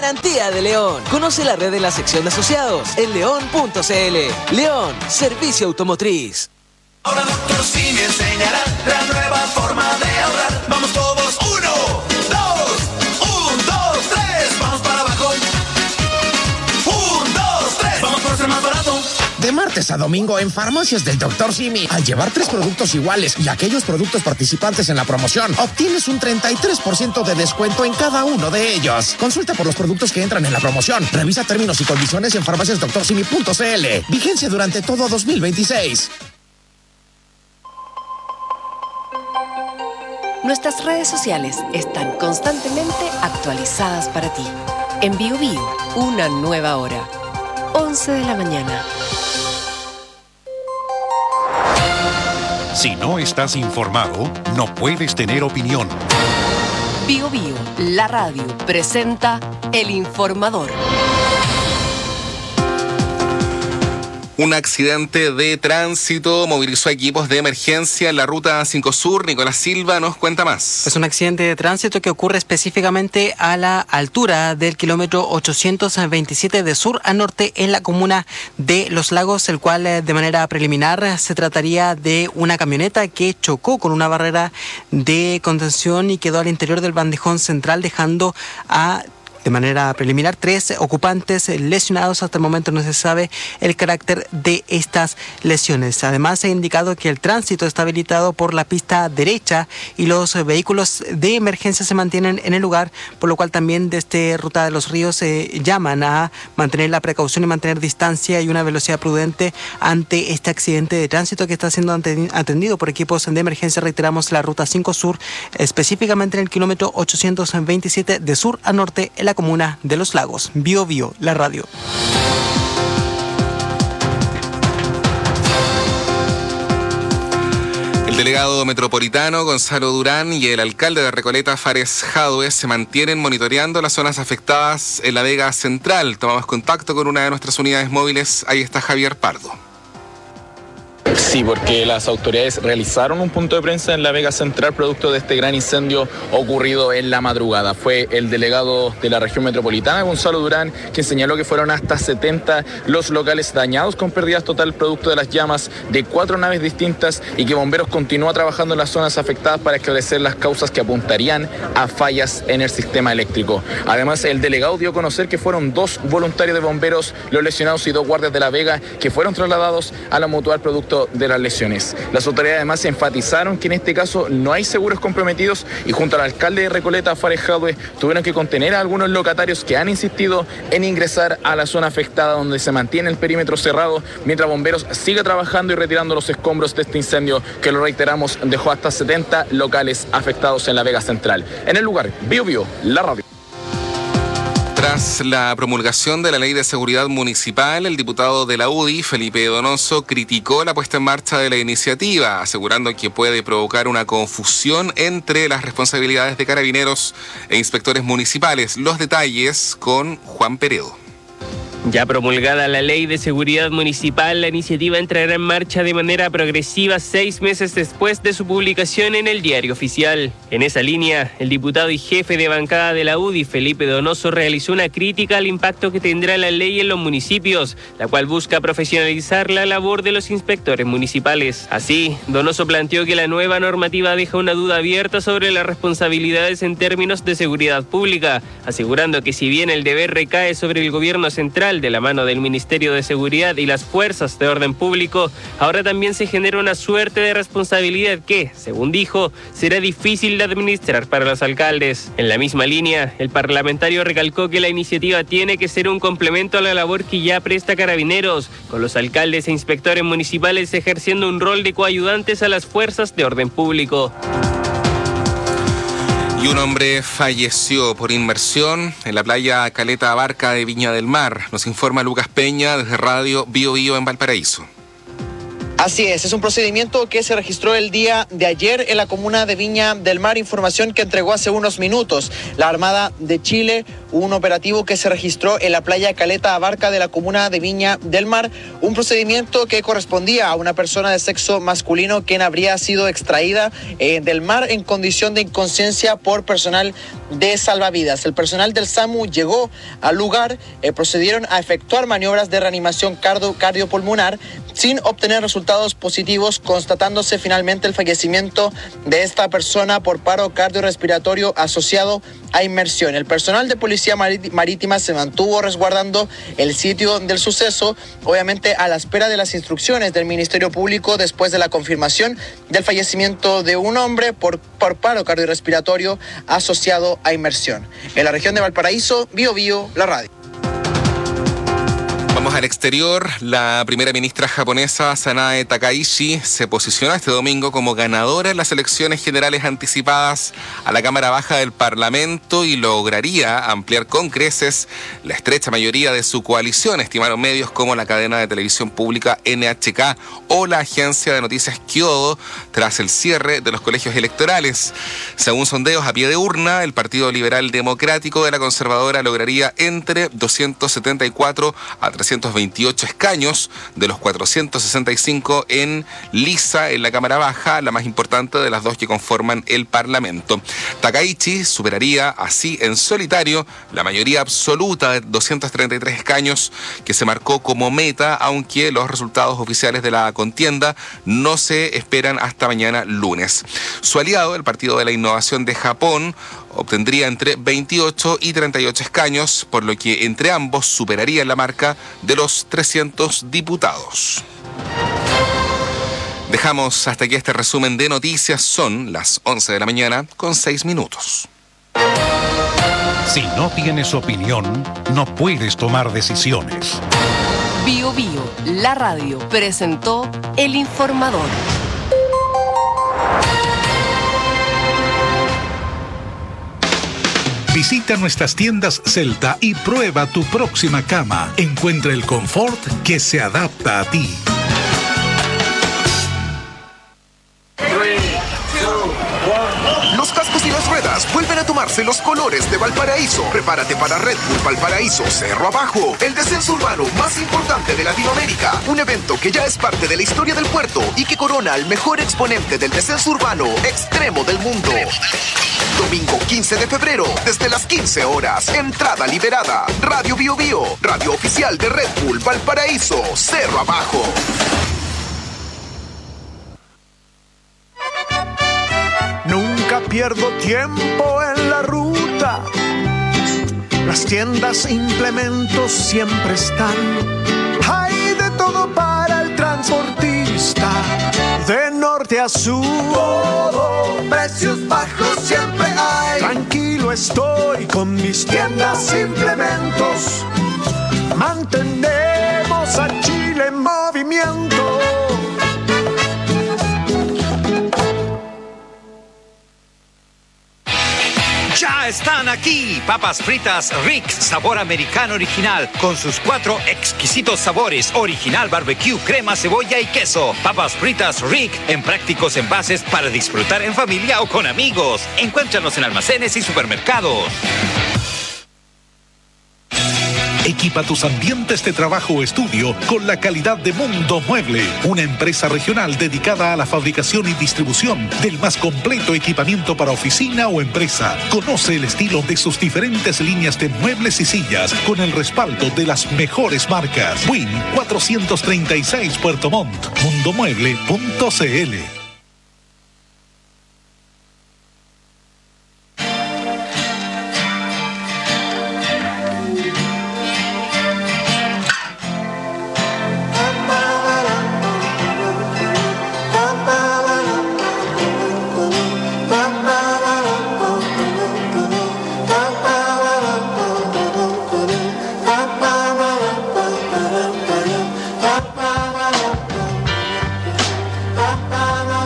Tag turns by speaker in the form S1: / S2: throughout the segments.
S1: garantía de León. Conoce la red de la sección de asociados en león.cl. León, servicio automotriz.
S2: Ahora Dr. Simi enseñará la nueva forma de ahorrar. Vamos todos, 1, 2, 3, vamos para abajo. 1, 2, 3, vamos por ser más barato.
S3: De martes a domingo en Farmacias del Dr. Simi, al llevar 3 productos iguales y aquellos productos participantes en la promoción, obtienes un 33% de descuento en cada uno de ellos. Consulta por los productos que entran en la promoción. Revisa términos y condiciones en farmaciasdoctorsimi.cl. Vigencia durante todo 2026.
S4: Nuestras redes sociales están constantemente actualizadas para ti. En BioBio, una nueva hora. 11 de la mañana.
S5: Si no estás informado, no puedes tener opinión.
S4: BioBio, la radio, presenta El Informador.
S6: Un accidente de tránsito movilizó equipos de emergencia en la ruta 5 Sur. Nicolás Silva nos cuenta más.
S7: Es un accidente de tránsito que ocurre específicamente a la altura del kilómetro 827 de sur a norte en la comuna de Los Lagos, el cual de manera preliminar se trataría de una camioneta que chocó con una barrera de contención y quedó al interior del bandejón central, dejando de manera preliminar 3 ocupantes lesionados. Hasta el momento no se sabe el carácter de estas lesiones. Además, se ha indicado que el tránsito está habilitado por la pista derecha y los vehículos de emergencia se mantienen en el lugar, por lo cual también desde Ruta de los Ríos llaman a mantener la precaución y mantener distancia y una velocidad prudente ante este accidente de tránsito que está siendo atendido por equipos de emergencia. Reiteramos, la Ruta 5 Sur, específicamente en el kilómetro 827 de sur a norte en la comuna de Los Lagos. BioBio, la radio.
S6: El delegado metropolitano Gonzalo Durán y el alcalde de Recoleta, Fares Jadue, se mantienen monitoreando las zonas afectadas en la Vega Central. Tomamos contacto con una de nuestras unidades móviles. Ahí está Javier Pardo.
S8: Sí, porque las autoridades realizaron un punto de prensa en la Vega Central producto de este gran incendio ocurrido en la madrugada. Fue el delegado de la región metropolitana, Gonzalo Durán, quien señaló que fueron hasta 70 los locales dañados con pérdidas total producto de las llamas de 4 naves distintas y que Bomberos continúa trabajando en las zonas afectadas para esclarecer las causas que apuntarían a fallas en el sistema eléctrico. Además, el delegado dio a conocer que fueron 2 voluntarios de bomberos los lesionados y 2 guardias de la Vega que fueron trasladados a la mutual producto de las lesiones. Las autoridades además enfatizaron que en este caso no hay seguros comprometidos y junto al alcalde de Recoleta, Fares Jadue, tuvieron que contener a algunos locatarios que han insistido en ingresar a la zona afectada donde se mantiene el perímetro cerrado mientras Bomberos sigue trabajando y retirando los escombros de este incendio que, lo reiteramos, dejó hasta 70 locales afectados en la Vega Central. En el lugar, BioBio, la radio.
S6: Tras la promulgación de la Ley de Seguridad Municipal, el diputado de la UDI, Felipe Donoso, criticó la puesta en marcha de la iniciativa, asegurando que puede provocar una confusión entre las responsabilidades de carabineros e inspectores municipales. Los detalles con Juan Peredo.
S9: Ya promulgada la Ley de Seguridad Municipal, la iniciativa entrará en marcha de manera progresiva 6 meses después de su publicación en el Diario Oficial. En esa línea, el diputado y jefe de bancada de la UDI, Felipe Donoso, realizó una crítica al impacto que tendrá la ley en los municipios, la cual busca profesionalizar la labor de los inspectores municipales. Así, Donoso planteó que la nueva normativa deja una duda abierta sobre las responsabilidades en términos de seguridad pública, asegurando que si bien el deber recae sobre el gobierno central, de la mano del Ministerio de Seguridad y las fuerzas de orden público, ahora también se genera una suerte de responsabilidad que, según dijo, será difícil de administrar para los alcaldes. En la misma línea, el parlamentario recalcó que la iniciativa tiene que ser un complemento a la labor que ya presta Carabineros, con los alcaldes e inspectores municipales ejerciendo un rol de coayudantes a las fuerzas de orden público.
S6: Y un hombre falleció por inmersión en la playa Caleta Abarca de Viña del Mar. Nos informa Lucas Peña desde Radio BioBio en Valparaíso.
S10: Así es un procedimiento que se registró el día de ayer en la comuna de Viña del Mar, información que entregó hace unos minutos la Armada de Chile un operativo que se registró en la playa Caleta Abarca de la comuna de Viña del Mar, un procedimiento que correspondía a una persona de sexo masculino quien habría sido extraída del mar en condición de inconsciencia por personal de salvavidas. El personal del SAMU llegó al lugar, procedieron a efectuar maniobras de reanimación cardiopulmonar sin obtener resultados positivos, constatándose finalmente el fallecimiento de esta persona por paro cardiorrespiratorio asociado a inmersión. El personal de Policía Marítima se mantuvo resguardando el sitio del suceso, obviamente a la espera de las instrucciones del Ministerio Público después de la confirmación del fallecimiento de un hombre por paro cardiorrespiratorio asociado a inmersión. En la región de Valparaíso, Bío Bío, la radio.
S6: Vamos al exterior. La primera ministra japonesa, Sanae Takaichi, se posicionó este domingo como ganadora en las elecciones generales anticipadas a la Cámara Baja del Parlamento y lograría ampliar con creces la estrecha mayoría de su coalición, estimaron medios como la cadena de televisión pública NHK o la agencia de noticias Kyodo, tras el cierre de los colegios electorales. Según sondeos a pie de urna, el Partido Liberal Democrático de la conservadora lograría entre 274 a 328 escaños de los 465 en lisa en la Cámara Baja, la más importante de las dos que conforman el Parlamento. Takaichi superaría así en solitario la mayoría absoluta de 233 escaños que se marcó como meta, aunque los resultados oficiales de la contienda no se esperan hasta mañana lunes. Su aliado, el Partido de la Innovación de Japón, obtendría entre 28 y 38 escaños, por lo que entre ambos superarían la marca de los 300 diputados. Dejamos hasta aquí este resumen de noticias. Son las 11 de la mañana con 6 minutos.
S5: Si no tienes opinión, no puedes tomar decisiones.
S4: Bío Bío, la radio, presentó El Informador.
S11: Visita nuestras tiendas Celta y prueba tu próxima cama. Encuentra el confort que se adapta a ti.
S12: Los cascos y las ruedas vuelven a tomarse los colores de Valparaíso. Prepárate para Red Bull Valparaíso Cerro Abajo, el descenso urbano más importante de Latinoamérica. Un evento que ya es parte de la historia del puerto y que corona al mejor exponente del descenso urbano extremo del mundo. Domingo 15 de febrero, desde las 15 horas. Entrada liberada. Radio Bío Bío, radio oficial de Red Bull Valparaíso Cerro Abajo.
S13: Nunca pierdo tiempo en la ruta. Las tiendas e implementos siempre están. Hay de todo para el transportista. De norte a sur, todo, precios bajos siempre hay. Tranquilo estoy con mis tiendas e implementos. Mantenemos a Chile en movimiento.
S14: Ya están aquí, papas fritas Rick, sabor americano original, con sus 4 exquisitos sabores, original barbecue, crema, cebolla y queso. Papas fritas Rick, en prácticos envases para disfrutar en familia o con amigos. Encuéntranos en almacenes y supermercados.
S11: Equipa tus ambientes de trabajo o estudio con la calidad de Mundo Mueble, una empresa regional dedicada a la fabricación y distribución del más completo equipamiento para oficina o empresa. Conoce el estilo de sus diferentes líneas de muebles y sillas con el respaldo de las mejores marcas. Win 436 Puerto Montt, mundomueble.cl.
S13: Bye.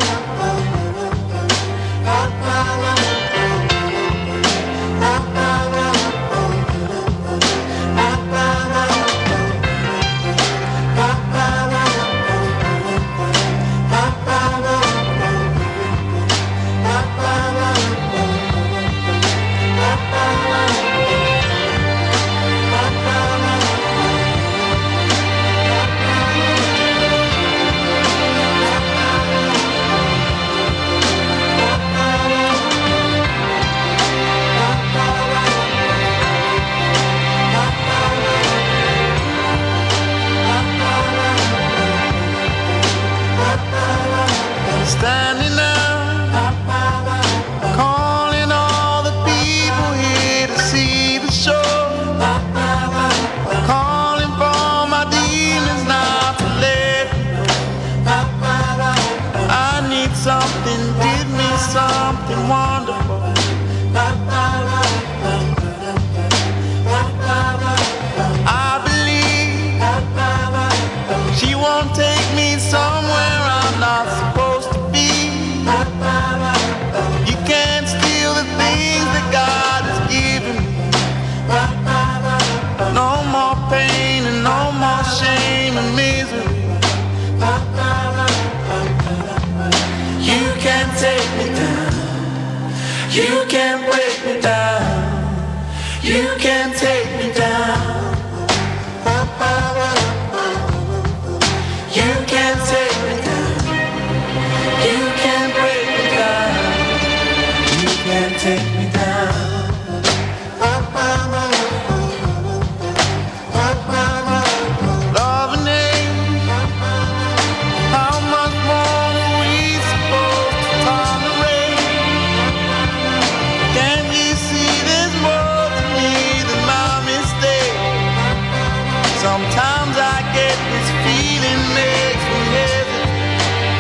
S2: Sometimes I get this feeling makes me hesitate.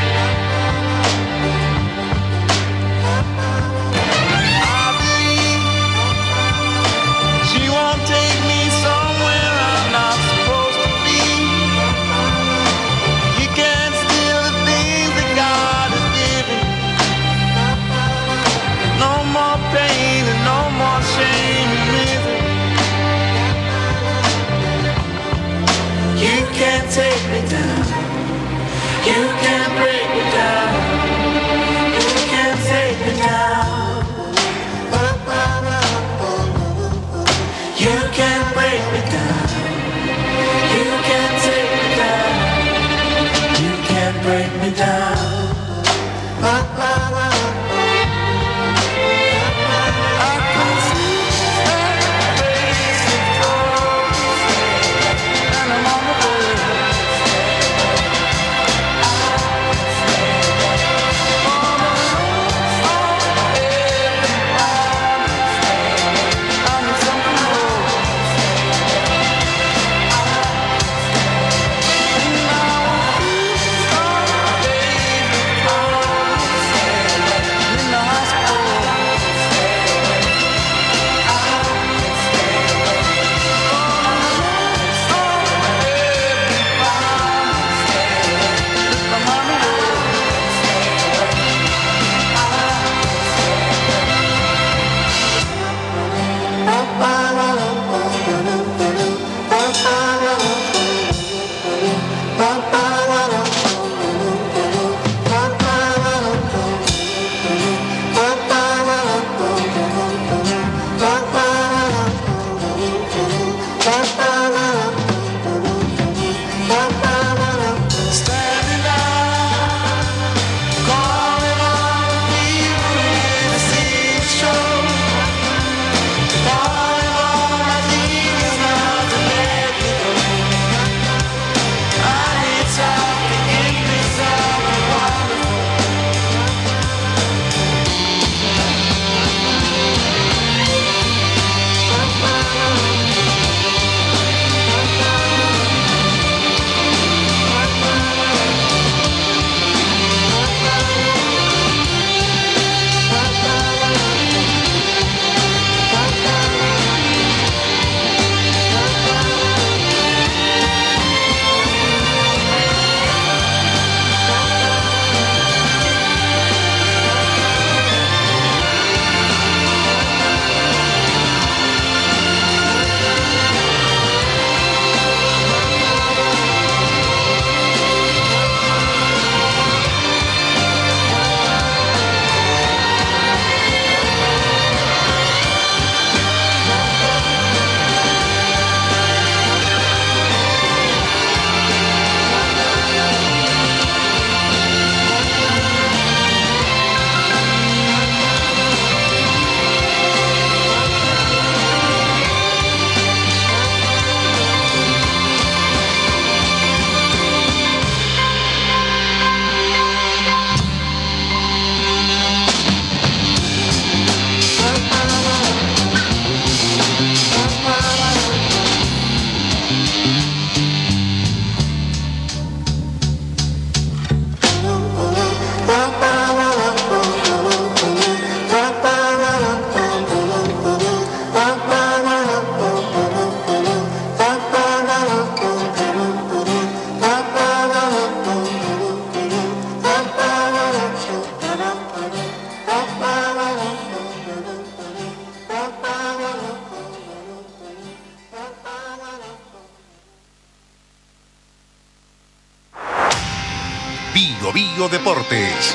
S2: I believe she won't take me somewhere I'm not supposed to be. You can't steal the things that God has given. No more pain and no more shame and misery. You can't take me down. You can't break me down. You can't take me down. You can't break me down. You can't take me down. You can't break me down.
S5: Bio Bio Deportes.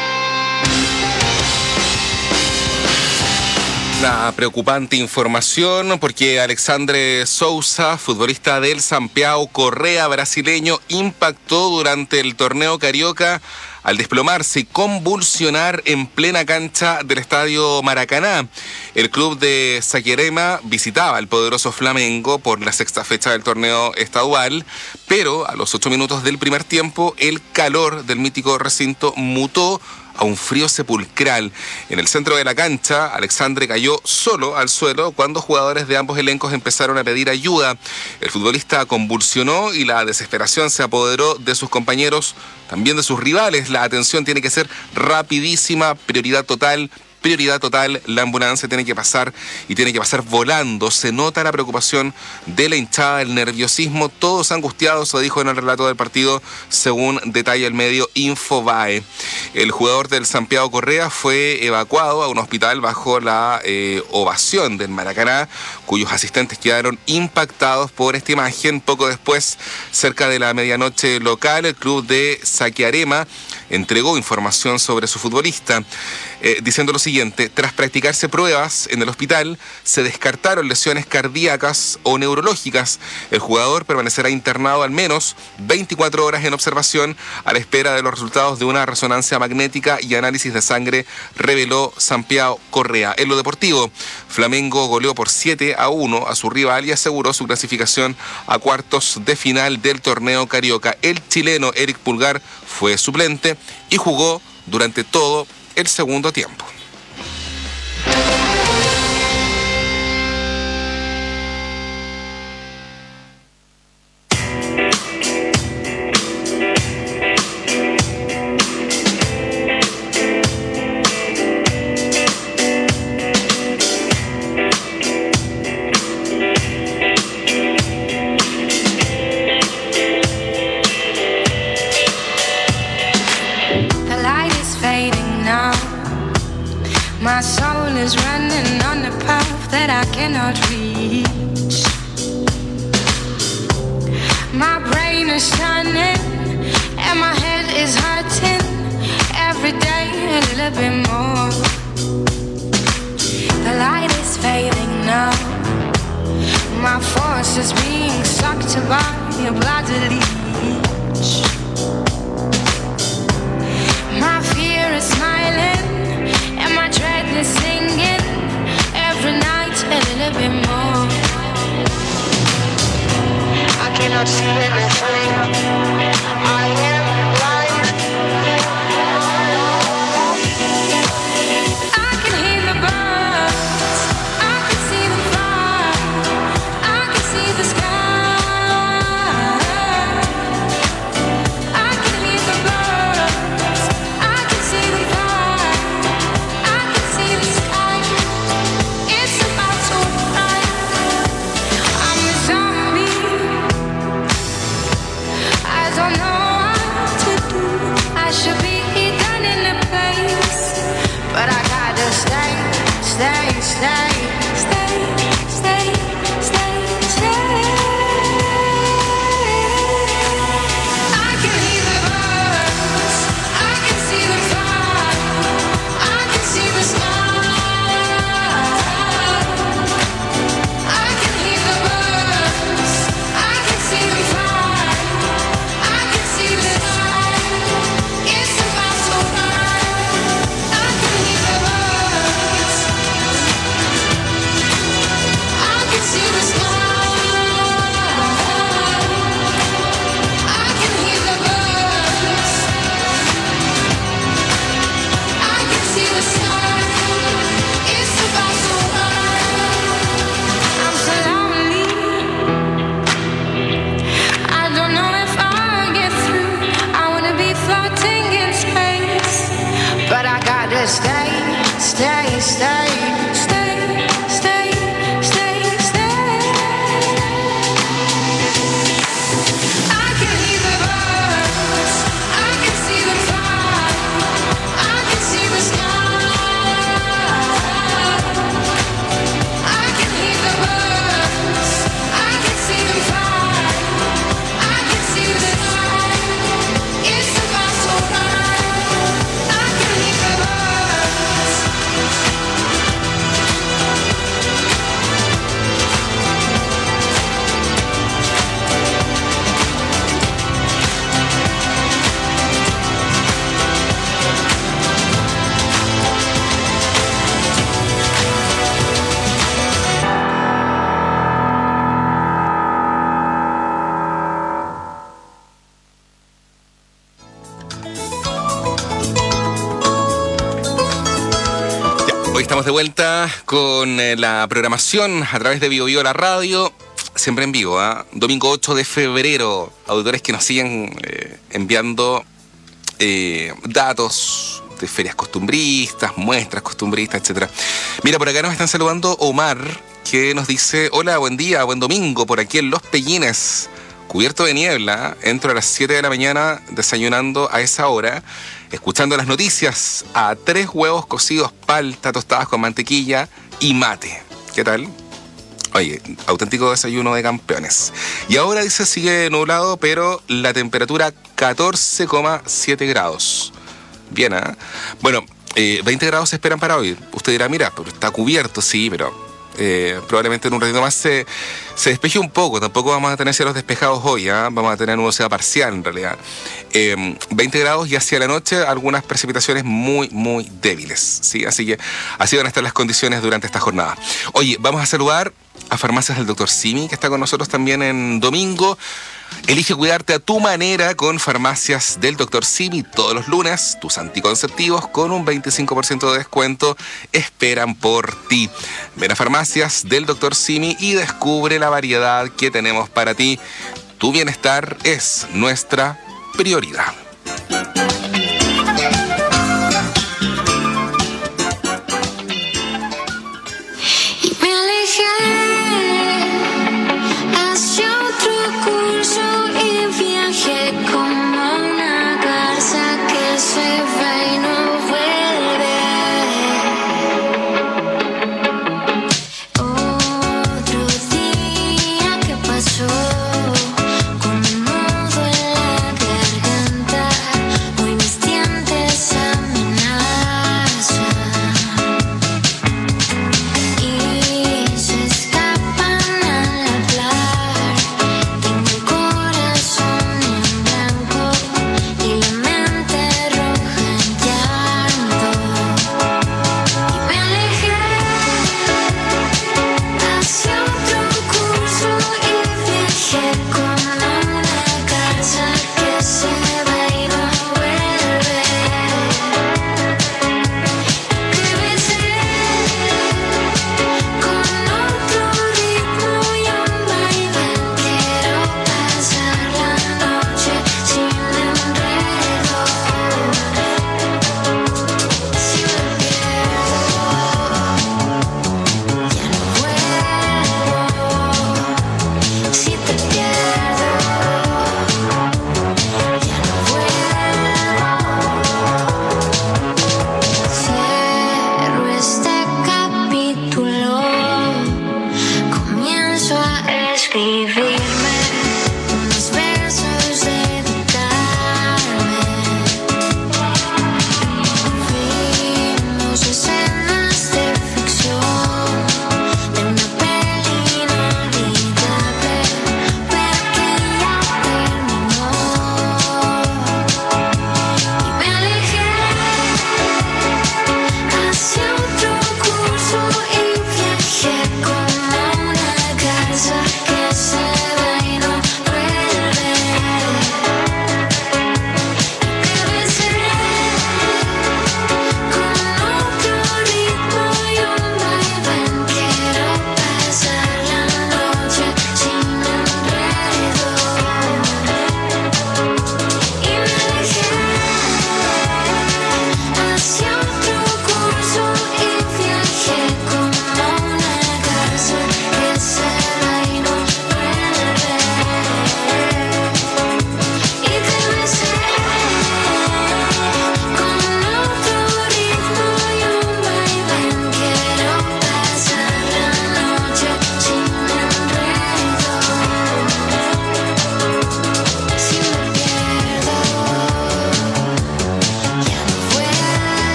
S6: Una preocupante información porque Alexandre Souza, futbolista del Sampaio Correa brasileño, impactó durante el torneo carioca al desplomarse y convulsionar en plena cancha del Estadio Maracaná. El club de Saquarema visitaba al poderoso Flamengo por la sexta fecha del torneo estadual, pero a los 8 minutos del primer tiempo el calor del mítico recinto mutó a un frío sepulcral. En el centro de la cancha, Alexandre cayó solo al suelo cuando jugadores de ambos elencos empezaron a pedir ayuda. El futbolista convulsionó y la desesperación se apoderó de sus compañeros, también de sus rivales. La atención tiene que ser rapidísima, prioridad total, la ambulancia tiene que pasar y tiene que pasar volando. Se nota la preocupación de la hinchada, el nerviosismo, todos angustiados, se dijo en el relato del partido, según detalla el medio Infobae. El jugador del Santiago Correa fue evacuado a un hospital bajo la ovación del Maracaná, cuyos asistentes quedaron impactados por esta imagen. Poco después, cerca de la medianoche local, el club de Saquarema entregó información sobre su futbolista, diciendo lo siguiente: tras practicarse pruebas en el hospital, se descartaron lesiones cardíacas o neurológicas. El jugador permanecerá internado al menos 24 horas en observación a la espera de los resultados de una resonancia magnética y análisis de sangre, reveló Santiago Correa. En lo deportivo, Flamengo goleó por 7-1 a su rival y aseguró su clasificación a cuartos de final del torneo carioca. El chileno Eric Pulgar fue suplente y jugó durante todo el segundo tiempo.
S15: My soul is running on a path that I cannot reach. My brain is shining and my head is hurting every day a little bit more. The light is fading now. My force is being sucked by a bloody leech. My fear is smiling and my dread is singing every night a little bit more. I cannot see anything. I am blind. I can hear the birds. I can see them fly. I can see the sky. I can hear the birds. I can see them fly. It's about to arrive. I'm a zombie. I don't know
S6: de vuelta con la programación a través de Bio Bio la radio, siempre en vivo, domingo 8 de febrero. Auditores que nos siguen enviando datos de ferias costumbristas, muestras costumbristas, etcétera. Mira, por acá nos están saludando Omar, que nos dice: hola, buen día, buen domingo, por aquí en Los Pellines, cubierto de niebla, entro a las 7 de la mañana desayunando a esa hora, escuchando las noticias, a 3 huevos cocidos, palta, tostadas con mantequilla y mate. ¿Qué tal? Oye, auténtico desayuno de campeones. Y ahora dice sigue nublado, pero la temperatura 14,7 grados. Bien, ¿eh? Bueno, 20 grados se esperan para hoy. Usted dirá, mira, pero está cubierto, sí, pero probablemente en un ratito más se despeje un poco. Tampoco vamos a tener cielos despejados hoy, ¿eh? Vamos a tener nubosidad parcial en realidad. 20 grados y hacia la noche algunas precipitaciones muy, muy débiles, ¿sí? Así que así van a estar las condiciones durante esta jornada. Oye, vamos a saludar a Farmacias del Dr. Simi, que está con nosotros también en domingo. Elige cuidarte a tu manera con Farmacias del Dr. Simi. Todos los lunes, tus anticonceptivos con un 25% de descuento esperan por ti. Ven a Farmacias del Dr. Simi y descubre la variedad que tenemos para ti. Tu bienestar es nuestra prioridad.
S15: Con un nudo en la garganta.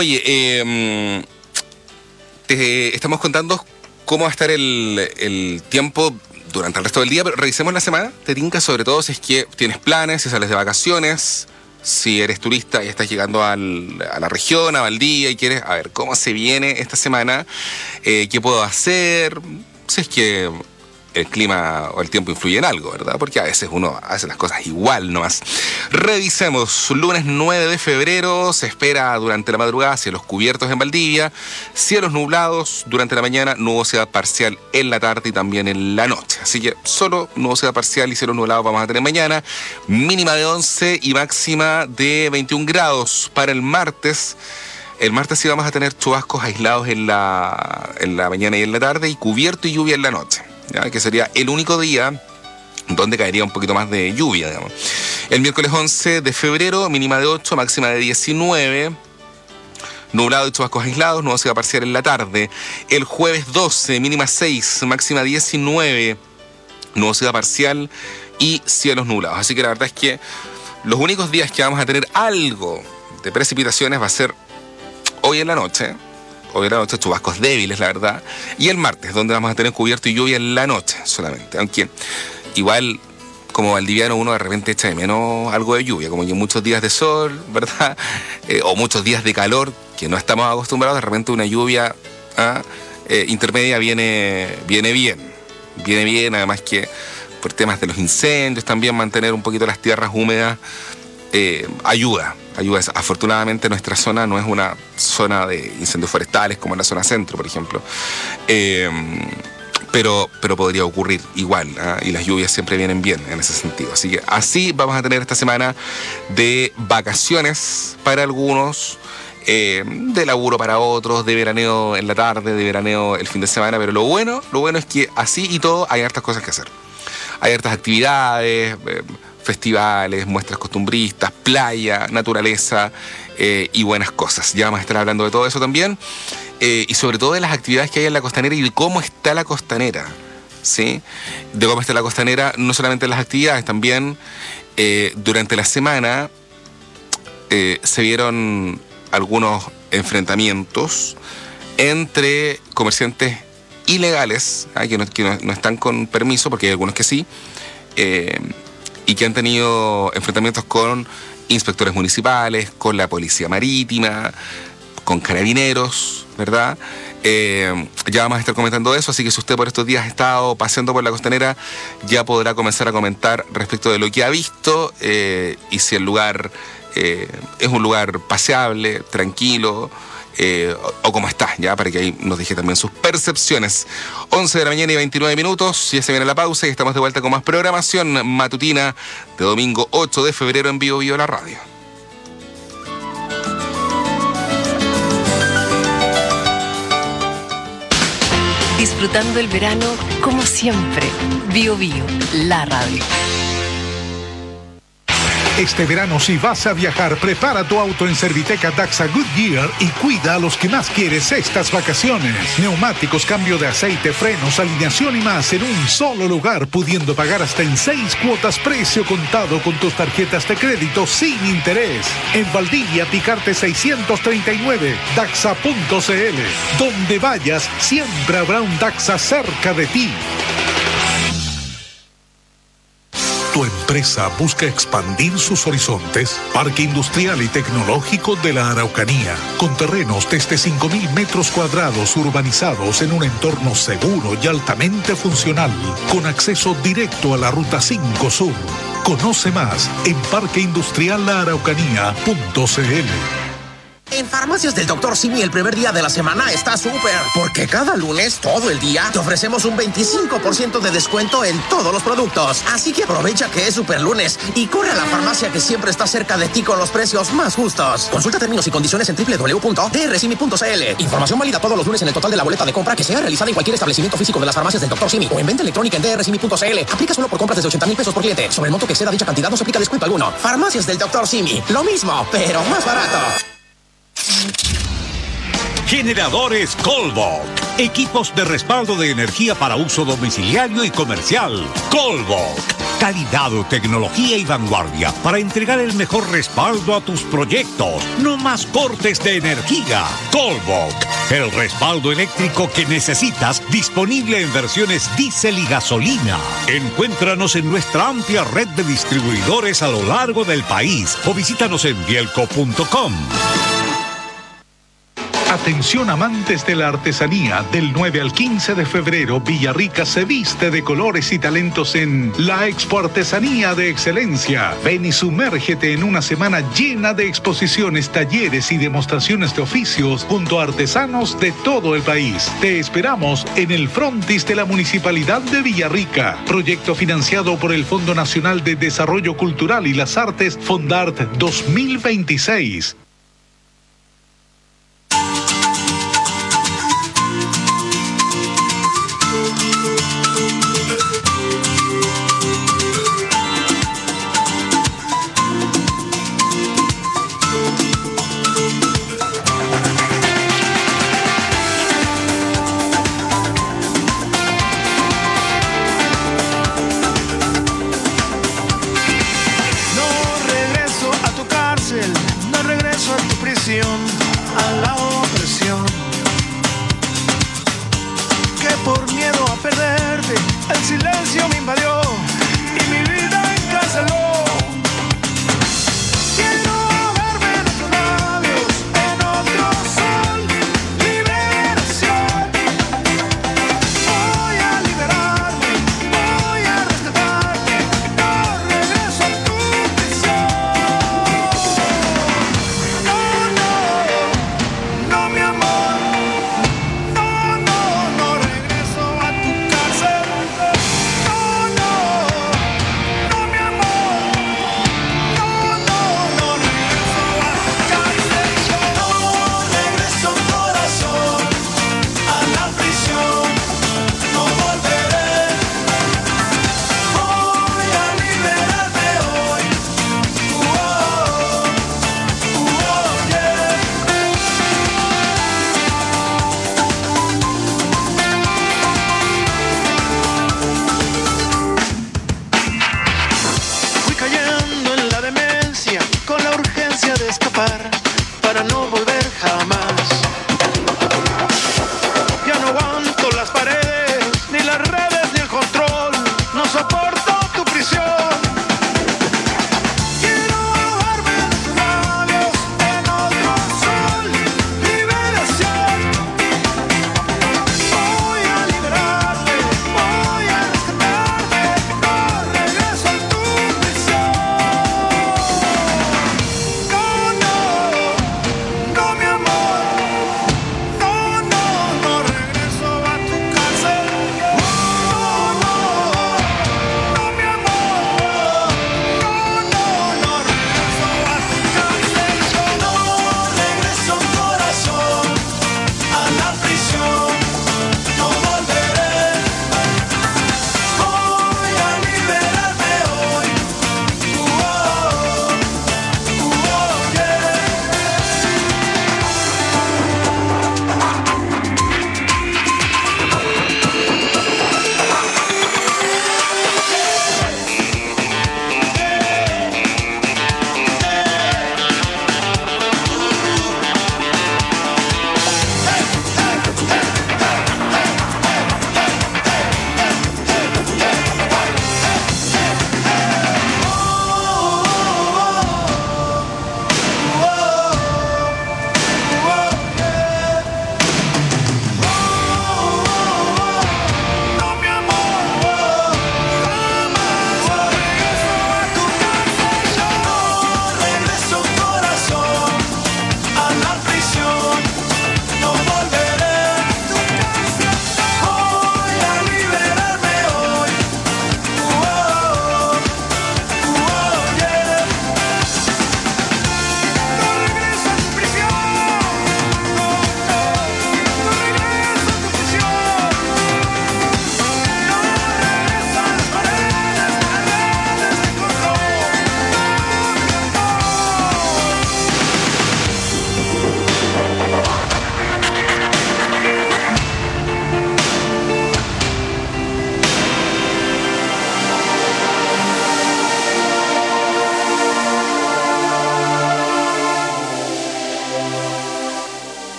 S6: Oye, te estamos contando cómo va a estar el tiempo durante el resto del día, pero revisemos la semana. Te tinca, sobre todo si es que tienes planes, si sales de vacaciones, si eres turista y estás llegando a la región, a Valdivia, y quieres a ver cómo se viene esta semana, qué puedo hacer, si es que el clima o el tiempo influye en algo, ¿verdad? Porque a veces uno hace las cosas igual nomás. Revisemos. Lunes 9 de febrero se espera durante la madrugada cielos cubiertos en Valdivia, cielos nublados durante la mañana, nubosidad parcial en la tarde y también en la noche. Así que solo nubosidad parcial y cielos nublados vamos a tener mañana. Mínima de 11 y máxima de 21 grados para el martes. El martes sí vamos a tener chubascos aislados en la mañana y en la tarde, y cubierto y lluvia en la noche, ¿ya? Que sería el único día donde caería un poquito más de lluvia, digamos. El miércoles 11 de febrero, mínima de 8, máxima de 19, nublado y chubascos aislados, nubosidad parcial en la tarde. El jueves 12, mínima 6, máxima 19, nubosidad parcial y cielos nublados. Así que la verdad es que los únicos días que vamos a tener algo de precipitaciones va a ser hoy en la noche, chubascos débiles, la verdad, y el martes, donde vamos a tener cubierto y lluvia en la noche solamente, aunque igual como valdiviano uno de repente echa de menos algo de lluvia, como que muchos días de sol, ¿verdad? O muchos días de calor, que no estamos acostumbrados, de repente una lluvia intermedia viene bien, además que por temas de los incendios también mantener un poquito las tierras húmedas ayuda. Afortunadamente nuestra zona no es una zona de incendios forestales como en la zona centro, por ejemplo, pero podría ocurrir igual, y las lluvias siempre vienen bien en ese sentido. Así que así vamos a tener esta semana de vacaciones para algunos, de laburo para otros, de veraneo en la tarde, de veraneo el fin de semana, pero lo bueno es que así y todo hay hartas cosas que hacer. Hay hartas actividades, festivales, muestras costumbristas, playa, naturaleza y buenas cosas. Ya vamos a estar hablando de todo eso también, y sobre todo de las actividades que hay en la costanera y de cómo está la costanera, ¿sí? De cómo está la costanera, no solamente en las actividades, también durante la semana se vieron algunos enfrentamientos entre comerciantes ilegales, que no están con permiso, porque hay algunos que sí, y que han tenido enfrentamientos con inspectores municipales, con la policía marítima, con carabineros, ¿verdad? Ya vamos a estar comentando eso, así que si usted por estos días ha estado paseando por la costanera, ya podrá comenzar a comentar respecto de lo que ha visto, y si el lugar es un lugar paseable, tranquilo, o cómo está, ya, para que ahí nos deje también sus percepciones. 11 de la mañana y 29 minutos, ya se viene la pausa y estamos de vuelta con más programación matutina de domingo 8 de febrero en Vivo la Radio.
S4: Disfrutando el verano como siempre. Bio, la radio.
S11: Este verano, si vas a viajar, prepara tu auto en Serviteca Daxa Goodyear y cuida a los que más quieres estas vacaciones. Neumáticos, cambio de aceite, frenos, alineación y más en un solo lugar, pudiendo pagar hasta en 6 cuotas precio contado con tus tarjetas de crédito sin interés. En Valdivia, Picarte 639, Daxa.cl. Donde vayas, siempre habrá un Daxa cerca de ti. ¿Tu empresa busca expandir sus horizontes? Parque Industrial y Tecnológico de la Araucanía, con terrenos desde 5.000 metros cuadrados urbanizados en un entorno seguro y altamente funcional, con acceso directo a la Ruta 5 Sur. Conoce más en parqueindustriallaaraucanía.cl.
S3: En Farmacias del Dr. Simi el primer día de la semana está súper, porque cada lunes, todo el día, te ofrecemos un 25% de descuento en todos los productos. Así que aprovecha que es super lunes y corre a la farmacia que siempre está cerca de ti con los precios más justos. Consulta términos y condiciones en www.drsimi.cl. Información válida todos los lunes en el total de la boleta de compra que sea realizada en cualquier establecimiento físico de las Farmacias del Dr. Simi o en venta electrónica en drsimi.cl. Aplica solo por compras desde 80,000 pesos por cliente. Sobre el monto que exceda dicha cantidad no se aplica descuento alguno. Farmacias del Dr. Simi. Lo mismo, pero más barato.
S16: Generadores Colbok. Equipos de respaldo de energía para uso domiciliario y comercial. Colbok. Calidad, tecnología y vanguardia para entregar el mejor respaldo a tus proyectos. No más cortes de energía. Colbok. El respaldo eléctrico que necesitas, disponible en versiones diésel y gasolina. Encuéntranos en nuestra amplia red de distribuidores a lo largo del país o visítanos en bielco.com.
S11: Atención amantes de la artesanía, del 9 al 15 de febrero, Villarrica se viste de colores y talentos en la Expo Artesanía de Excelencia. Ven y sumérgete en una semana llena de exposiciones, talleres y demostraciones de oficios junto a artesanos de todo el país. Te esperamos en el frontis de la Municipalidad de Villarrica. Proyecto financiado por el Fondo Nacional de Desarrollo Cultural y las Artes, Fondart 2026.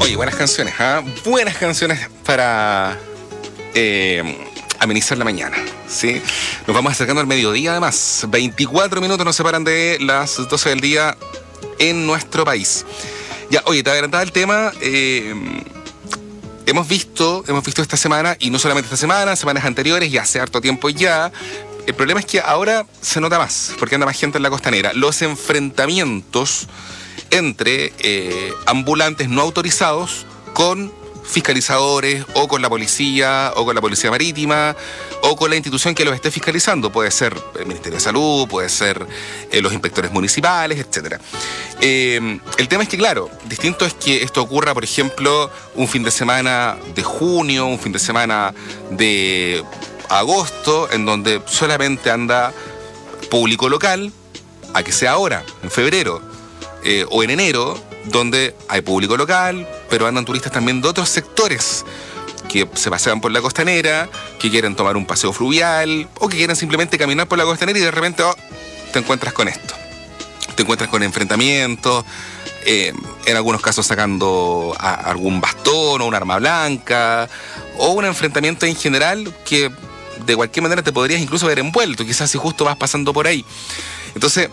S6: Oye, buenas canciones, ¿ah? Buenas canciones para amenizar la mañana, ¿sí? Nos vamos acercando al mediodía, además. 24 minutos nos separan de las 12 del día en nuestro país. Ya, oye, te adelantaba el tema. Hemos visto esta semana, y no solamente esta semana, semanas anteriores y hace harto tiempo ya. El problema es que ahora se nota más, porque anda más gente en la costanera. Los enfrentamientos entre ambulantes no autorizados con fiscalizadores, o con la policía, o con la policía marítima, o con la institución que los esté fiscalizando. Puede ser el Ministerio de Salud, puede ser los inspectores municipales, etc. El tema es que, claro, distinto es que esto ocurra, por ejemplo, un fin de semana de junio, un fin de semana de agosto, en donde solamente anda público local, a que sea ahora, en febrero, o en enero, donde hay público local, pero andan turistas también de otros sectores que se pasean por la costanera, que quieren tomar un paseo fluvial, o que quieren simplemente caminar por la costanera y de repente te encuentras con esto. Te encuentras con enfrentamientos, en algunos casos sacando algún bastón o un arma blanca, o un enfrentamiento en general que de cualquier manera te podrías incluso ver envuelto, quizás si justo vas pasando por ahí. Entonces,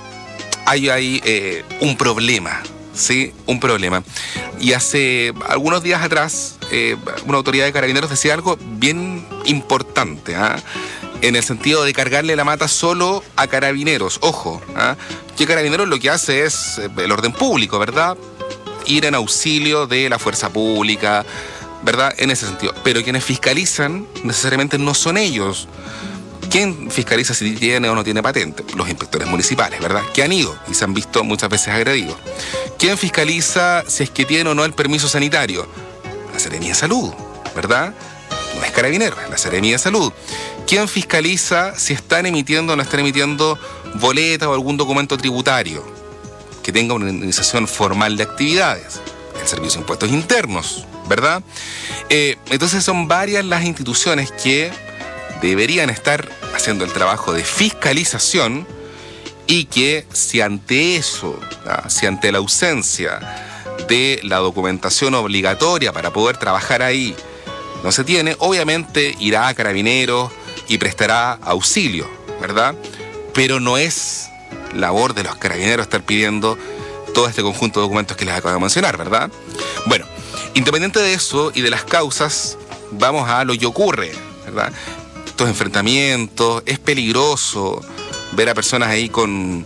S6: hay un problema, ¿sí? Un problema. Y hace algunos días atrás, una autoridad de Carabineros decía algo bien importante, ¿ah? En el sentido de cargarle la mata solo a Carabineros. Ojo, ¿ah? Que Carabineros lo que hace es el orden público, ¿verdad? Ir en auxilio de la fuerza pública, ¿verdad? En ese sentido. Pero quienes fiscalizan necesariamente no son ellos. ¿Quién fiscaliza si tiene o no tiene patente? Los inspectores municipales, ¿verdad? Que han ido y se han visto muchas veces agredidos. ¿Quién fiscaliza si es que tiene o no el permiso sanitario? La Seremía de Salud, ¿verdad? No es Carabineros, es la Seremía de Salud. ¿Quién fiscaliza si están emitiendo o no están emitiendo boletas o algún documento tributario que tenga una organización formal de actividades? El Servicio de Impuestos Internos, ¿verdad? Entonces son varias las instituciones que deberían estar haciendo el trabajo de fiscalización, y que si ante eso, si ante la ausencia de la documentación obligatoria para poder trabajar ahí no se tiene, obviamente irá a Carabineros y prestará auxilio, ¿verdad? Pero no es labor de los Carabineros estar pidiendo todo este conjunto de documentos que les acabo de mencionar, ¿verdad? Bueno, independiente de eso y de las causas, vamos a lo que ocurre, ¿verdad? Estos enfrentamientos, es peligroso ver a personas ahí con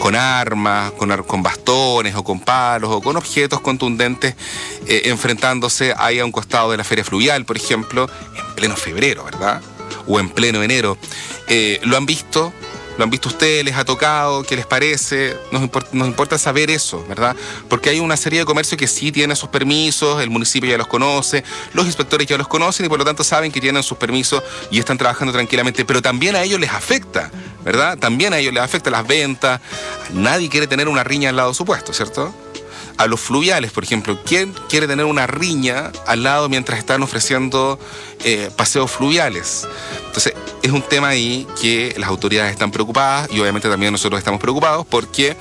S6: armas, con bastones o con palos o con objetos contundentes enfrentándose ahí a un costado de la feria fluvial, por ejemplo, en pleno febrero, ¿verdad? O en pleno enero. ¿Lo han visto? ¿Lo han visto ustedes? ¿Les ha tocado? ¿Qué les parece? Nos importa saber eso, ¿verdad? Porque hay una serie de comercios que sí tienen sus permisos, el municipio ya los conoce, los inspectores ya los conocen y por lo tanto saben que tienen sus permisos y están trabajando tranquilamente, pero también a ellos les afecta, ¿verdad? También a ellos les afecta las ventas. Nadie quiere tener una riña al lado de su puesto, ¿cierto? A los fluviales, por ejemplo, ¿quién quiere tener una riña al lado mientras están ofreciendo paseos fluviales? Entonces, es un tema ahí que las autoridades están preocupadas y obviamente también nosotros estamos preocupados porque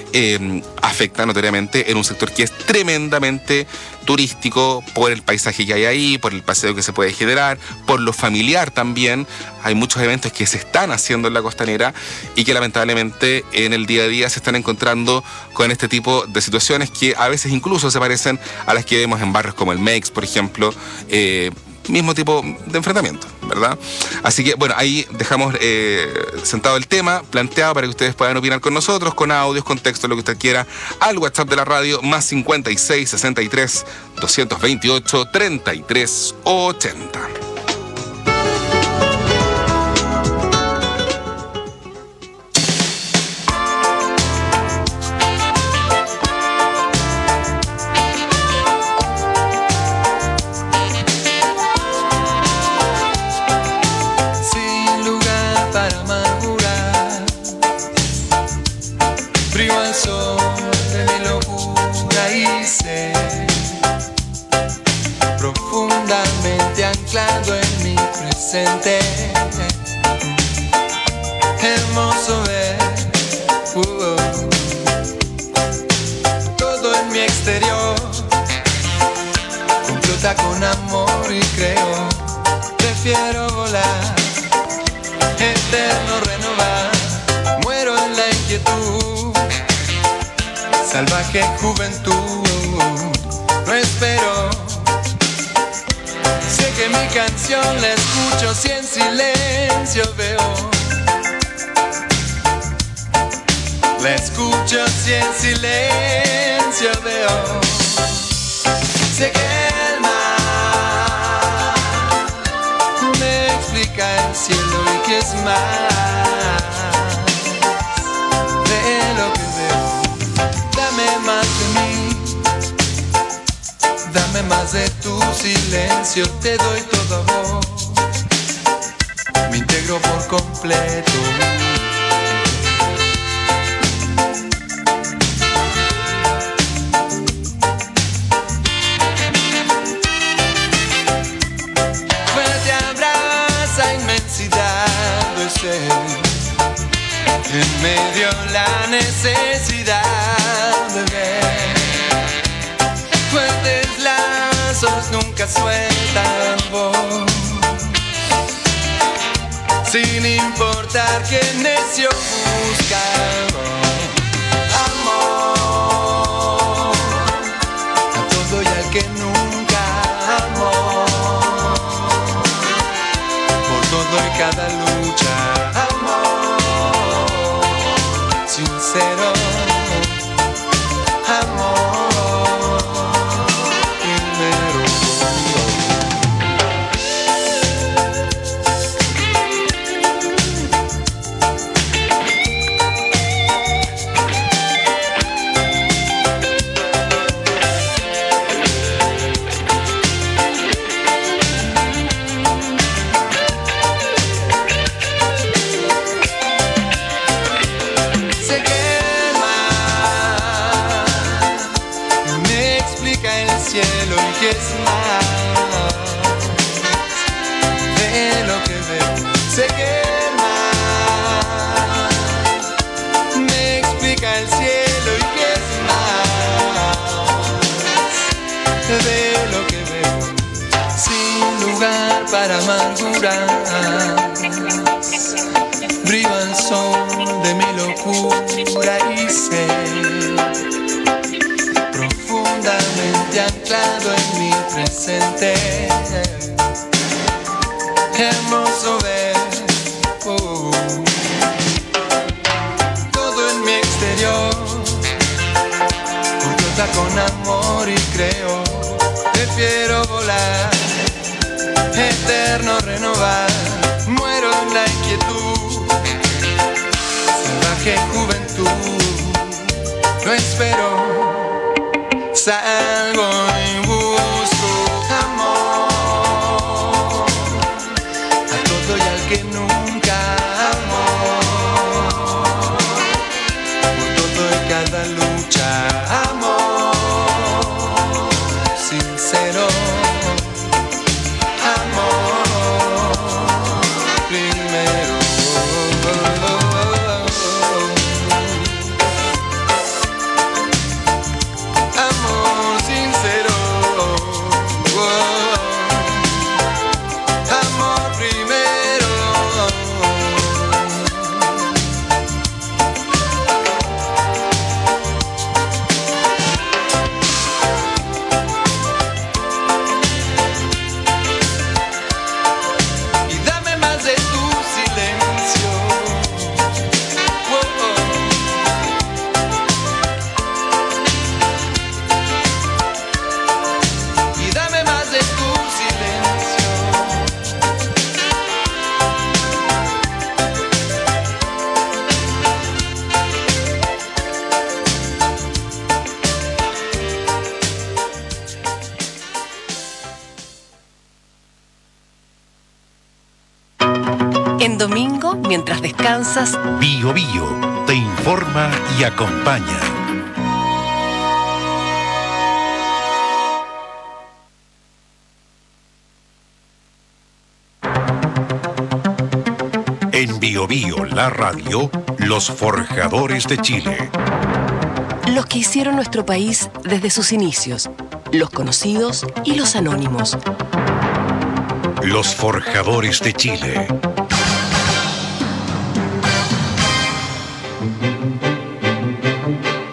S6: afecta notoriamente en un sector que es tremendamente turístico por el paisaje que hay ahí, por el paseo que se puede generar, por lo familiar también. Hay muchos eventos que se están haciendo en la costanera y que lamentablemente en el día a día se están encontrando con este tipo de situaciones que a veces incluso se parecen a las que vemos en barrios como el Mex, por ejemplo, mismo tipo de enfrentamiento, ¿verdad? Así que, bueno, ahí dejamos sentado el tema, planteado para que ustedes puedan opinar con nosotros, con audios, con texto, lo que usted quiera, al WhatsApp de la radio, más 56 63 228 33 80.
S2: Profundamente anclado en mi presente, hermoso ver todo en mi exterior, salvaje juventud. No espero, sé que mi canción la escucho si en silencio veo. La escucho si en silencio veo. Sé que el mar me explica el cielo y que es más de lo que veo. Dame más de mí, dame más de tu silencio. Te doy todo a vos, me integro por completo. En medio la necesidad de ver. Fuertes lazos nunca sueltan voz, sin importar que necio busca amor a todo y al que nunca amó, por todo y cada lucha. Sincero amor primero. Que es más de lo que veo. Sé que el mar me explica el cielo y que es más de lo que veo. Sin lugar para amarguras, brilla el sol de mi locura y sé profundamente anclado en mi presente. Hermoso ver todo en mi exterior, complota con amor y creo. Prefiero volar, eterno renovar. Muero en la inquietud, salvaje juventud. No espero, salgo y busco amor a todo y al que nunca amó, por todo y cada lucha. Amor sincero, amor primero.
S4: En domingo, mientras descansas,
S5: Bio Bio te informa y acompaña. En Bio Bio, la radio, los forjadores de Chile.
S4: los que hicieron nuestro país desde sus inicios, los conocidos y los anónimos.
S5: Los forjadores de Chile.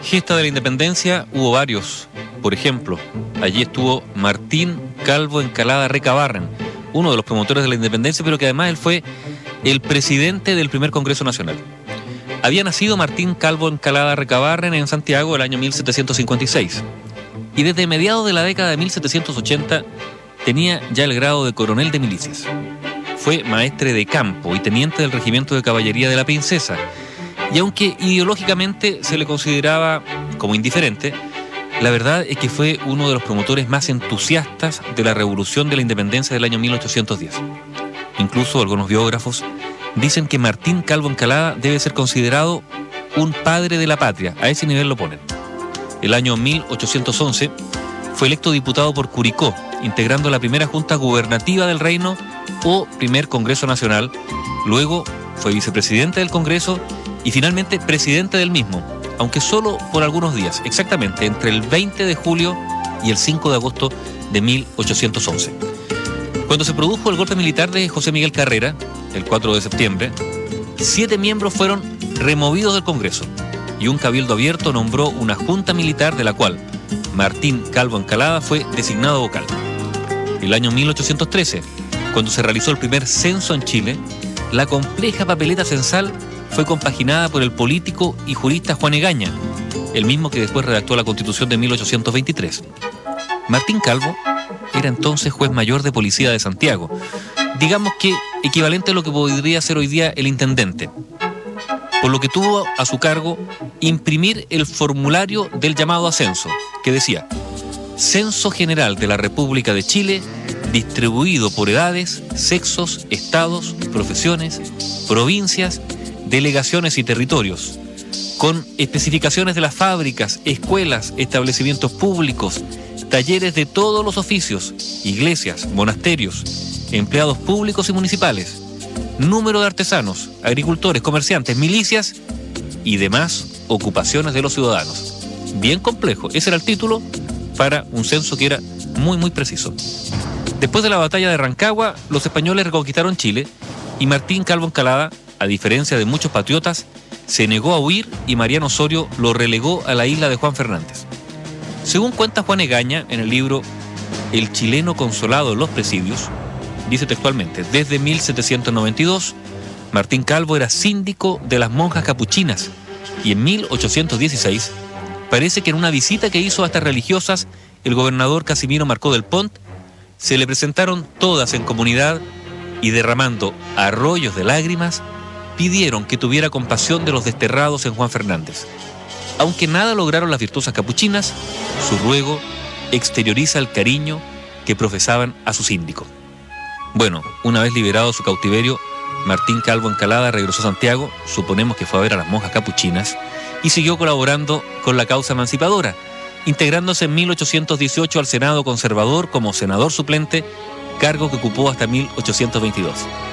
S17: gesta de la independencia hubo varios. Por ejemplo, allí estuvo Martín Calvo Encalada Recabarren, uno de los promotores de la independencia, pero que además él fue el presidente del primer Congreso Nacional. Había nacido Martín Calvo Encalada Recabarren en Santiago el año 1756 y desde mediados de la década de 1780 tenía ya el grado de coronel de milicias. Fue maestre de campo y teniente del regimiento de caballería de la Princesa, y aunque ideológicamente se le consideraba como indiferente, la verdad es que fue uno de los promotores más entusiastas de la revolución de la independencia del año 1810. Incluso algunos biógrafos dicen que Martín Calvo Encalada debe ser considerado un padre de la patria, a ese nivel lo ponen. El año 1811 fue electo diputado por Curicó, integrando la primera Junta Gubernativa del Reino o primer Congreso Nacional. Luego fue vicepresidente del Congreso y finalmente presidente del mismo, aunque solo por algunos días, exactamente entre el 20 de julio y el 5 de agosto de 1811. Cuando se produjo el golpe militar de José Miguel Carrera, el 4 de septiembre, 7 miembros fueron removidos del Congreso y un cabildo abierto nombró una junta militar de la cual Martín Calvo Encalada fue designado vocal. El año 1813, cuando se realizó el primer censo en Chile, la compleja papeleta censal fue compaginada por el político y jurista Juan Egaña, el mismo que después redactó la Constitución de 1823. Martín Calvo era entonces juez mayor de policía de Santiago, digamos que equivalente a lo que podría ser hoy día el intendente, por lo que tuvo a su cargo imprimir el formulario del llamado a censo, que decía: Censo General de la República de Chile, distribuido por edades, sexos, estados, profesiones, provincias, delegaciones y territorios, con especificaciones de las fábricas, escuelas, establecimientos públicos, talleres de todos los oficios, iglesias, monasterios, empleados públicos y municipales, número de artesanos, agricultores, comerciantes, milicias y demás ocupaciones de los ciudadanos. Bien complejo, ese era el título para un censo que era muy preciso. Después de la batalla de Rancagua, los españoles reconquistaron Chile y Martín Calvo Encalada, a diferencia de muchos patriotas, se negó a huir y Mariano Osorio lo relegó a la isla de Juan Fernández. Según cuenta Juan Egaña en el libro El chileno consolado en los presidios, dice textualmente: desde 1792, Martín Calvo era síndico de las monjas capuchinas y en 1816 parece que en una visita que hizo a estas religiosas, el gobernador Casimiro Marcó del Pont, se le presentaron todas en comunidad y derramando arroyos de lágrimas, pidieron que tuviera compasión de los desterrados en Juan Fernández. Aunque nada lograron las virtuosas capuchinas, su ruego exterioriza el cariño que profesaban a su síndico. Bueno, una vez liberado su cautiverio, Martín Calvo Encalada regresó a Santiago, suponemos que fue a ver a las monjas capuchinas, y siguió colaborando con la causa emancipadora, integrándose en 1818 al Senado conservador como senador suplente, cargo que ocupó hasta 1822.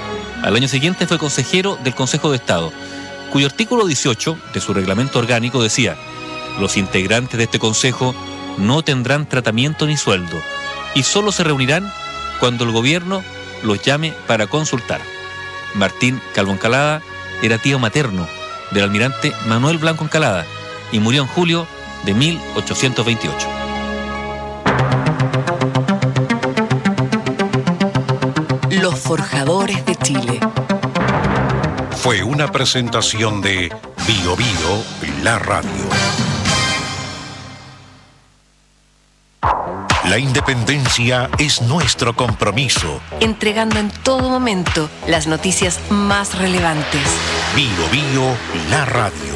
S17: Al año siguiente fue consejero del Consejo de Estado, cuyo artículo 18 de su reglamento orgánico decía: los integrantes de este consejo no tendrán tratamiento ni sueldo y solo se reunirán cuando el gobierno los llame para consultar. Martín Calvo Encalada era tío materno del almirante Manuel Blanco Encalada y murió en julio de 1828.
S4: Los Forjadores de Chile.
S5: Fue una presentación de Bio Bio, la radio. La independencia es nuestro compromiso.
S4: Entregando en todo momento las noticias más relevantes.
S5: Bio Bio, la radio.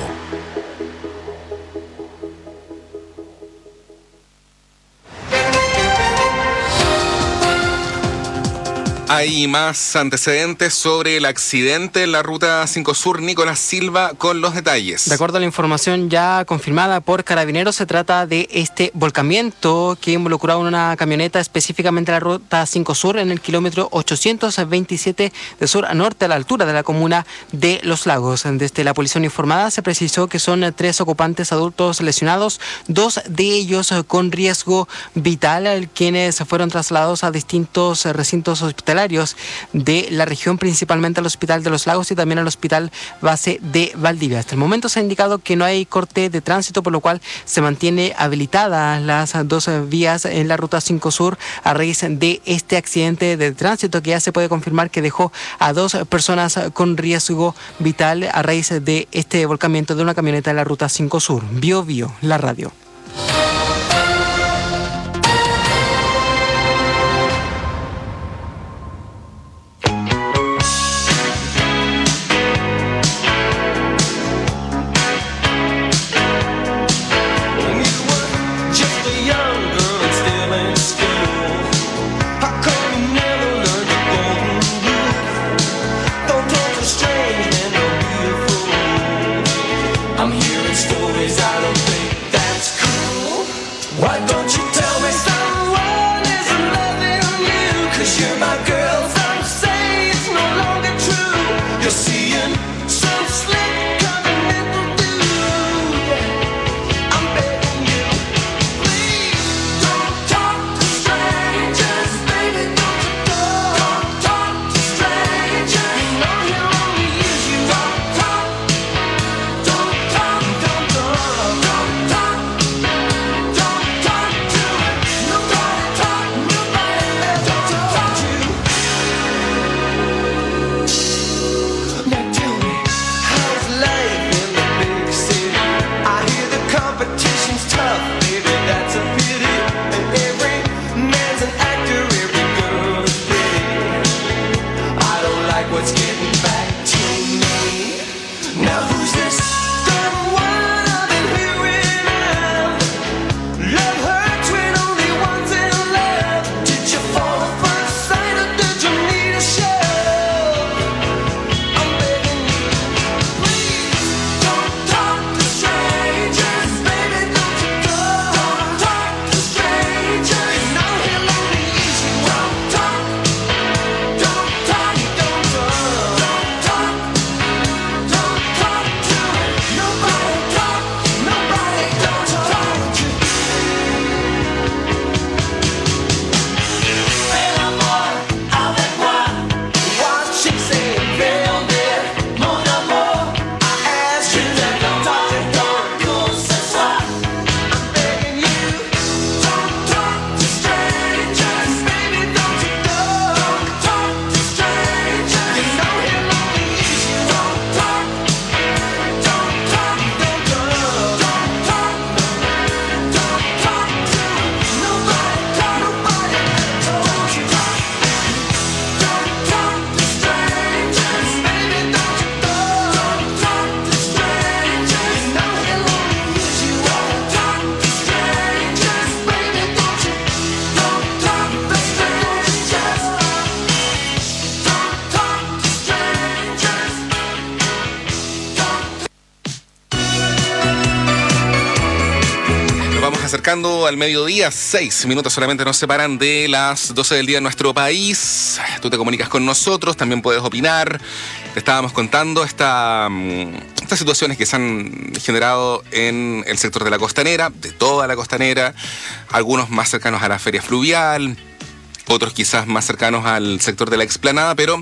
S6: Hay más antecedentes sobre el accidente en la Ruta 5 Sur. Nicolás Silva con los detalles.
S7: De acuerdo a la información ya confirmada por Carabineros, se trata de este volcamiento que involucró a una camioneta específicamente en la Ruta 5 Sur en el kilómetro 827 de sur a norte, a la altura de la comuna de Los Lagos. Desde la policía uniformada se precisó que son 3 ocupantes adultos lesionados, 2 de ellos con riesgo vital, quienes fueron trasladados a distintos recintos hospitalarios hospitalarios de la región, principalmente al Hospital de los Lagos y también al Hospital Base de Valdivia. Hasta el momento se ha indicado que no hay corte de tránsito, por lo cual se mantiene habilitadas las dos vías en la Ruta 5 Sur a raíz de este accidente de tránsito que ya se puede confirmar que dejó a 2 personas con riesgo vital a raíz de este volcamiento de una camioneta en la Ruta 5 Sur. Bio Bio, la radio.
S6: Acercando al mediodía, 6 minutos solamente nos separan de las 12 del día en nuestro país. Tú te comunicas con nosotros, también puedes opinar. Te estábamos contando estas situaciones que se han generado en el sector de la costanera, de toda la costanera, algunos más cercanos a la feria fluvial, otros quizás más cercanos al sector de la explanada, pero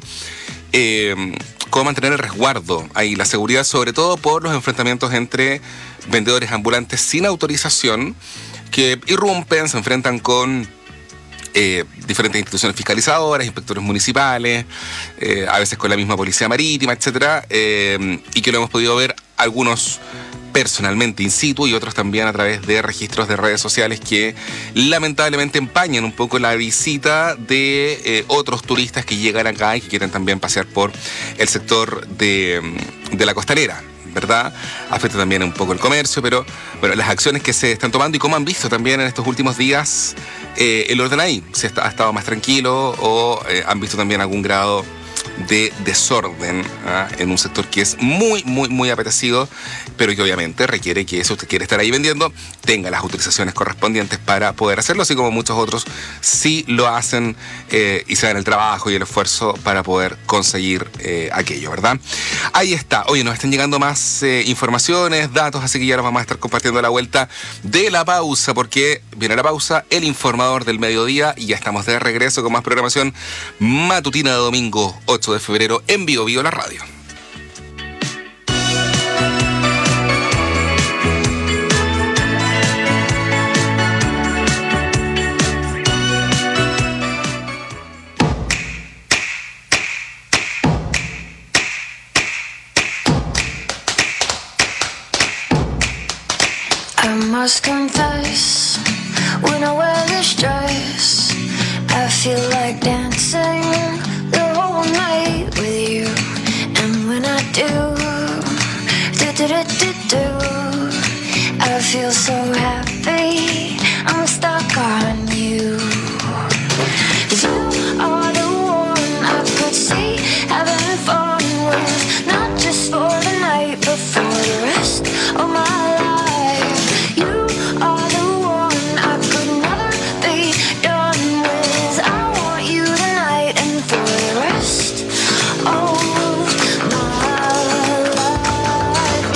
S6: cómo mantener el resguardo ahí, la seguridad, sobre todo por los enfrentamientos entre vendedores ambulantes sin autorización que irrumpen, se enfrentan con diferentes instituciones fiscalizadoras, inspectores municipales, a veces con la misma policía marítima, etcétera, y que lo hemos podido ver algunos personalmente in situ y otros también a través de registros de redes sociales que lamentablemente empañan un poco la visita de otros turistas que llegan acá y que quieren también pasear por el sector de la costanera, ¿verdad? Afecta también un poco el comercio, pero bueno, las acciones que se están tomando y cómo han visto también en estos últimos días el orden ahí, si ha estado más tranquilo o han visto también algún grado de desorden en un sector que es muy, muy, muy apetecido, pero que obviamente requiere que, si usted quiere estar ahí vendiendo, tenga las autorizaciones correspondientes para poder hacerlo, así como muchos otros sí lo hacen y se dan el trabajo y el esfuerzo para poder conseguir aquello, ¿verdad? Ahí está. Oye, nos están llegando más informaciones, datos, así que ya nos vamos a estar compartiendo a la vuelta de la pausa, porque viene la pausa, el informador del mediodía, y ya estamos de regreso con más programación matutina de domingo 8 de febrero en Bio Bio la radio.
S15: I must confess, when I wear this dress, I feel like dancing the whole night with you. And when I do, I feel so happy, I'm stuck on you. 'Cause you are the one I could see having fun with, not just for the night, but for the rest of my life. You are the one I could never be done with. I want you tonight and for the rest of my life.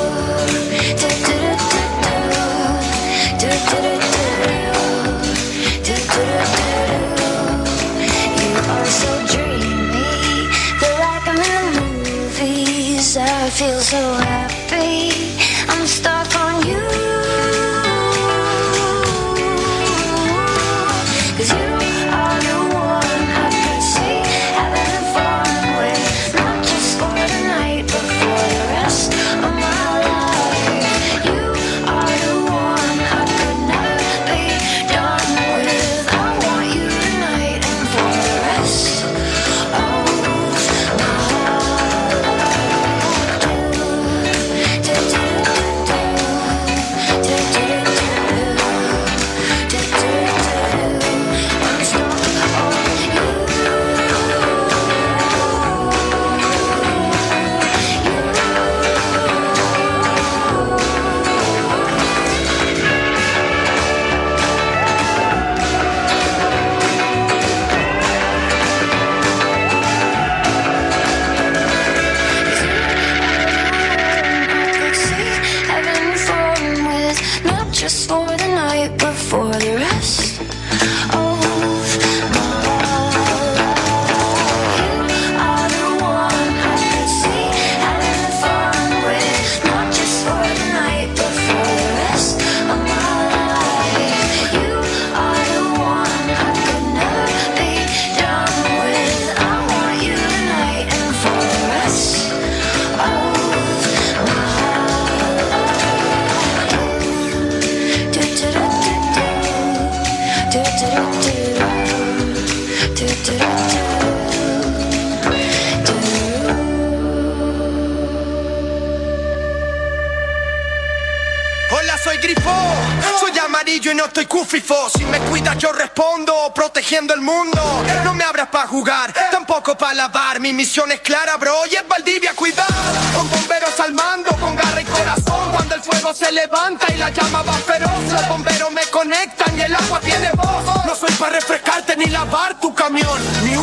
S15: You are so dreamy, feel like I'm in the movies. I feel so happy, I'm stuck on you. 'Cause you are the one I could see having fun with, not just for the night, but for the rest of my life. You are the one I could never be done with. I want you tonight and for the rest of my having fun with, not just for the night, but for the rest of my life. You are the one I could see having fun with, not just for the night, but for the rest of my life. You are the one I could never be done with. I want you tonight and for the rest of my life.
S18: Hola, soy Grifo, soy amarillo y no estoy cufifo. Si me cuidas yo respondo, protegiendo el mundo. No me abras pa' jugar, tampoco pa' lavar. Mi misión es clara, bro, y es Valdivia cuidar. Con bomberos al mando, con garra y corazón. Cuando el fuego se levanta y la llama va feroz, los bomberos me conectan y el agua tiene voz. No soy pa' refrescarte ni lavar tu camión, ni